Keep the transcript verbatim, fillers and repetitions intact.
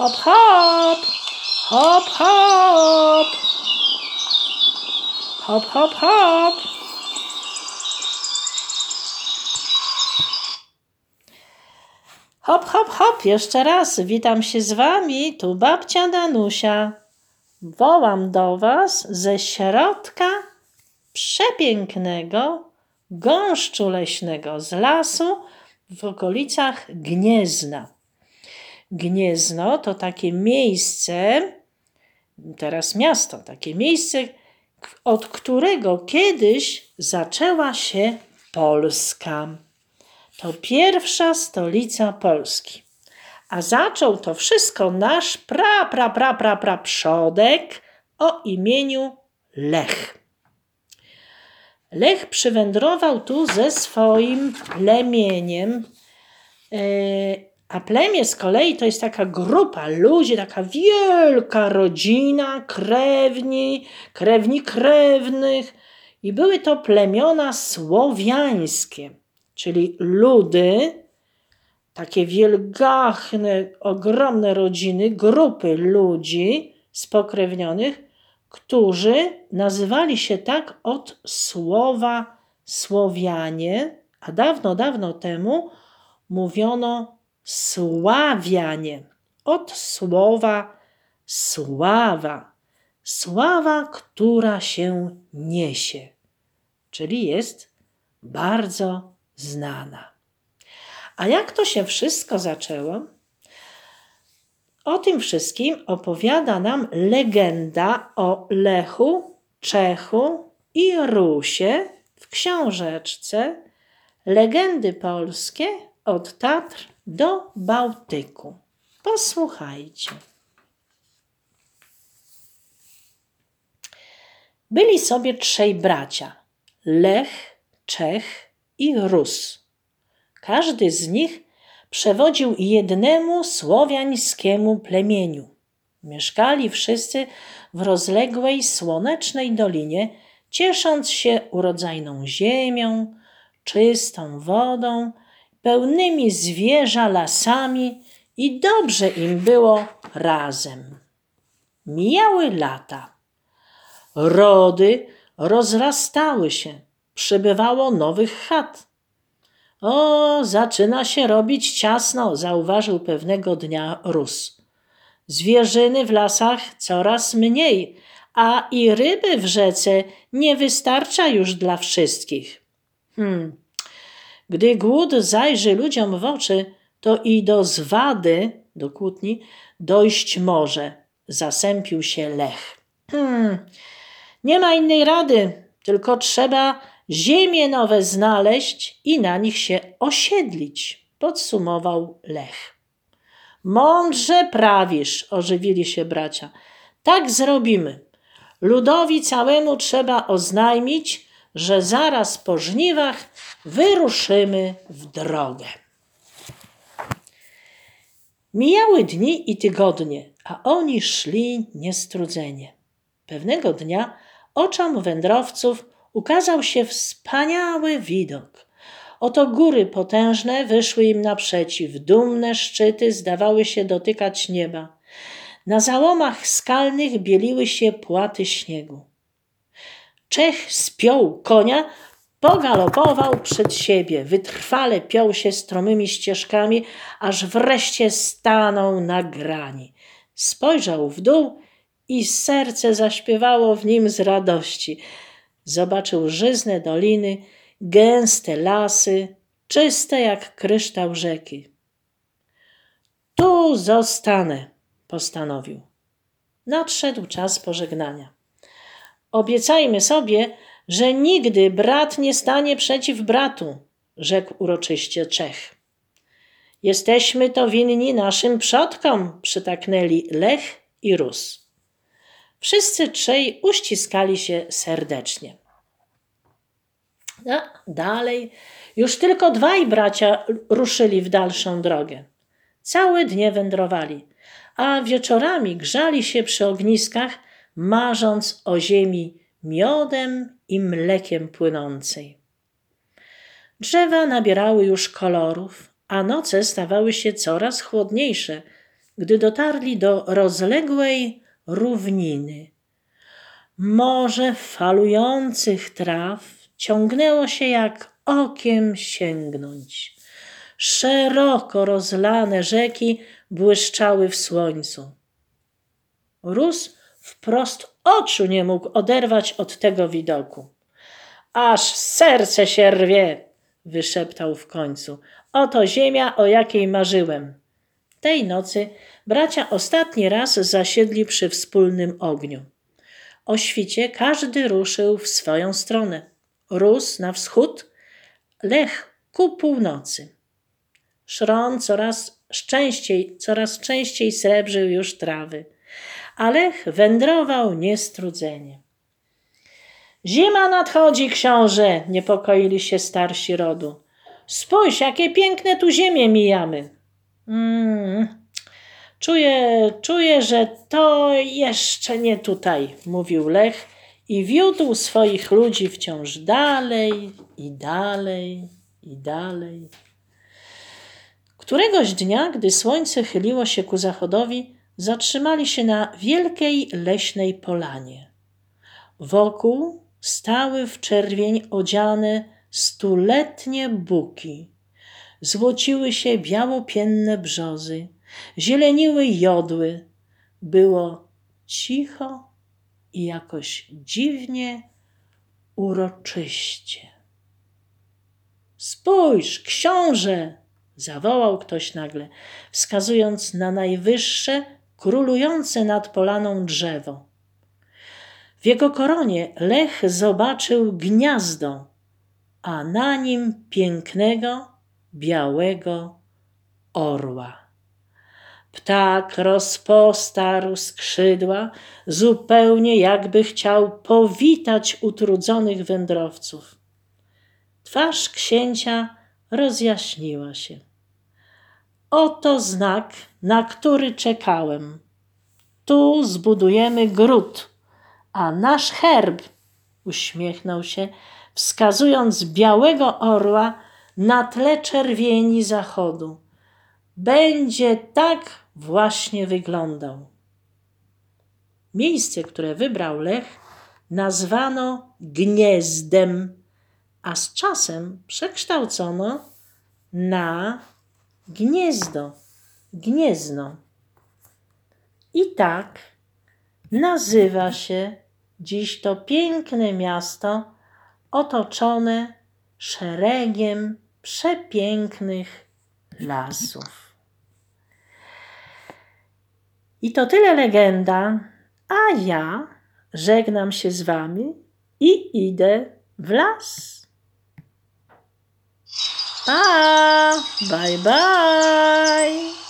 Hop, hop, hop, hop, hop, hop, hop. Hop, hop, hop, jeszcze raz witam się z wami, tu babcia Danusia. Wołam do was ze środka przepięknego gąszczu leśnego, z lasu w okolicach Gniezna. Gniezno to takie miejsce, teraz miasto, takie miejsce, od którego kiedyś zaczęła się Polska. To pierwsza stolica Polski. A zaczął to wszystko nasz pra, pra, pra, pra, pra przodek o imieniu Lech. Lech przywędrował tu ze swoim plemieniem, a plemię z kolei to jest taka grupa ludzi, taka wielka rodzina, krewni, krewni krewnych. I były to plemiona słowiańskie, czyli ludy, takie wielgachne, ogromne rodziny, grupy ludzi spokrewnionych, którzy nazywali się tak od słowa Słowianie, a dawno, dawno temu mówiono Sławianie, od słowa sława, sława, która się niesie, czyli jest bardzo znana. A jak to się wszystko zaczęło? O tym wszystkim opowiada nam legenda o Lechu, Czechu i Rusie w książeczce Legendy polskie od Tatr do Bałtyku. Posłuchajcie. Byli sobie trzej bracia, Lech, Czech i Rus. Każdy z nich przewodził jednemu słowiańskiemu plemieniu. Mieszkali wszyscy w rozległej, słonecznej dolinie, ciesząc się urodzajną ziemią, czystą wodą, pełnymi zwierza lasami i dobrze im było razem. Mijały lata. Rody rozrastały się, przybywało nowych chat. O, zaczyna się robić ciasno, zauważył pewnego dnia Rus. Zwierzyny w lasach coraz mniej, a i ryby w rzece nie wystarcza już dla wszystkich. Hmm. Gdy głód zajrzy ludziom w oczy, to i do zwady, do kłótni, dojść może, zasępił się Lech. Hmm. Nie ma innej rady, tylko trzeba ziemie nowe znaleźć i na nich się osiedlić, podsumował Lech. Mądrze prawisz, ożywili się bracia. Tak zrobimy. Ludowi całemu trzeba oznajmić, że zaraz po żniwach wyruszymy w drogę. Mijały dni i tygodnie, a oni szli niestrudzenie. Pewnego dnia oczom wędrowców ukazał się wspaniały widok. Oto góry potężne wyszły im naprzeciw, dumne szczyty zdawały się dotykać nieba. Na załomach skalnych bieliły się płaty śniegu. Czech spiął konia, pogalopował przed siebie, wytrwale piął się stromymi ścieżkami, aż wreszcie stanął na grani. Spojrzał w dół i serce zaśpiewało w nim z radości. Zobaczył żyzne doliny, gęste lasy, czyste jak kryształ rzeki. Tu zostanę, postanowił. Nadszedł czas pożegnania. Obiecajmy sobie, że nigdy brat nie stanie przeciw bratu, rzekł uroczyście Czech. Jesteśmy to winni naszym przodkom, przytaknęli Lech i Rus. Wszyscy trzej uściskali się serdecznie. A dalej już tylko dwaj bracia ruszyli w dalszą drogę. Całe dnie wędrowali, a wieczorami grzali się przy ogniskach, marząc o ziemi miodem i mlekiem płynącej. Drzewa nabierały już kolorów, a noce stawały się coraz chłodniejsze, gdy dotarli do rozległej równiny. Morze falujących traw ciągnęło się jak okiem sięgnąć. Szeroko rozlane rzeki błyszczały w słońcu. Róz wprost oczu nie mógł oderwać od tego widoku. Aż serce się rwie, wyszeptał w końcu. Oto ziemia, o jakiej marzyłem. Tej nocy bracia ostatni raz zasiedli przy wspólnym ogniu. O świcie każdy ruszył w swoją stronę. Róz na wschód, Lech ku północy. Szron coraz częściej, coraz częściej srebrzył już trawy, a Lech wędrował niestrudzenie. Zima nadchodzi, książę, niepokoili się starsi rodu. Spójrz, jakie piękne tu ziemię mijamy. Mm, czuję, czuję, że to jeszcze nie tutaj, mówił Lech i wiódł swoich ludzi wciąż dalej i dalej i dalej. Któregoś dnia, gdy słońce chyliło się ku zachodowi, zatrzymali się na wielkiej leśnej polanie. Wokół stały w czerwień odziane stuletnie buki. Złociły się białopienne brzozy, zieleniły jodły. Było cicho i jakoś dziwnie uroczyście. Spójrz, książę! Zawołał ktoś nagle, wskazując na najwyższe, królujące nad polaną drzewo. W jego koronie Lech zobaczył gniazdo, a na nim pięknego, białego orła. Ptak rozpostarł skrzydła, zupełnie jakby chciał powitać utrudzonych wędrowców. Twarz księcia rozjaśniła się. Oto znak, na który czekałem. Tu zbudujemy gród, a nasz herb, uśmiechnął się, wskazując białego orła na tle czerwieni zachodu, będzie tak właśnie wyglądał. Miejsce, które wybrał Lech, nazwano Gniezdem, a z czasem przekształcono na Gniezdo, Gniezno. I tak nazywa się dziś to piękne miasto otoczone szeregiem przepięknych lasów. I to tyle legenda, a ja żegnam się z wami i idę w las. Pa! Bye bye!